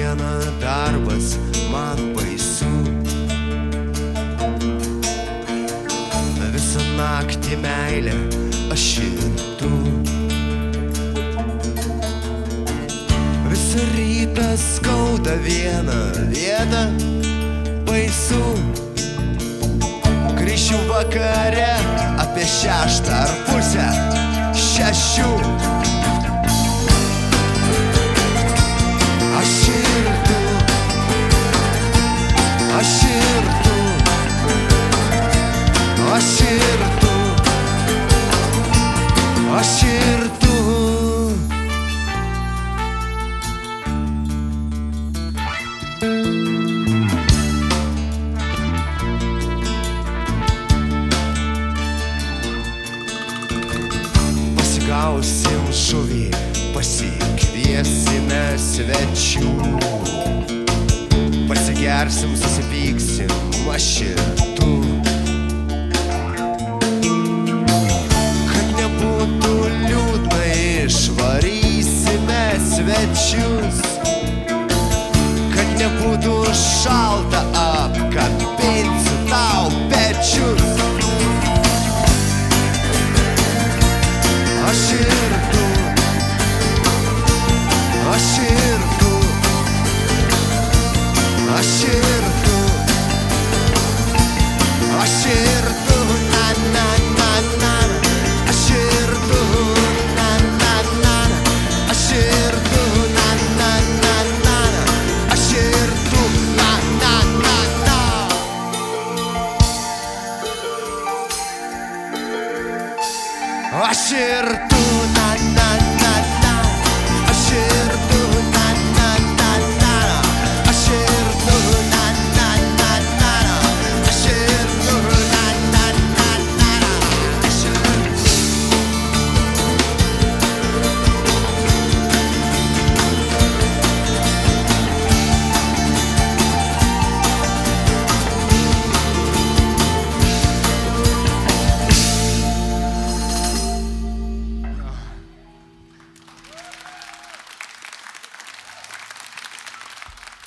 dieną darbas man baisu. Visą naktį meilė, aš ir tu. Visą rytą skauda vieną vietą, baisu. Grįšiu vakare apie 6 ar pusę 6. Aš ir tu, aš ir tu, aš ir tu, aš ir tu. Pasigausim žuvį, pasikviesime svečių. Pasigersim, susipyksim, aš ir tu. Kad nebūtų liūdna, išvarysime svečius. Kad nebūtų šalta, apkabinsiu tau pečius. Aš ir tu, aš ir tu, aš ir